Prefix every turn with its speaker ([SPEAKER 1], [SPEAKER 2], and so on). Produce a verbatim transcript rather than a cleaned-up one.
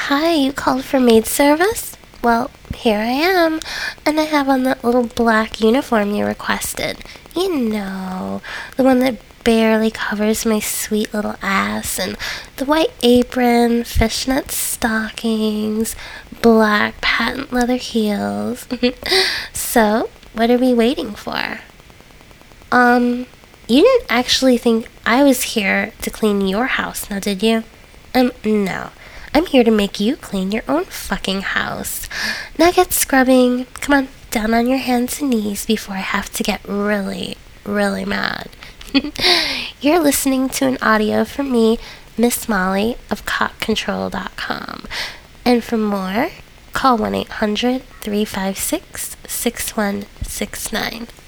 [SPEAKER 1] Hi, you called for maid service? Well, here I am, and I have on that little black uniform you requested. You know, the one that barely covers my sweet little ass, and the white apron, fishnet stockings, black patent leather heels. So, what are we waiting for? Um, you didn't actually think I was here to clean your house, now did you? Um, no. I'm here to make you clean your own fucking house. Now get scrubbing. Come on, down on your hands and knees before I have to get really, really mad. You're listening to an audio from me, Miss Molly of cock control dot com. And for more, call one eight hundred, three five six, six one six nine.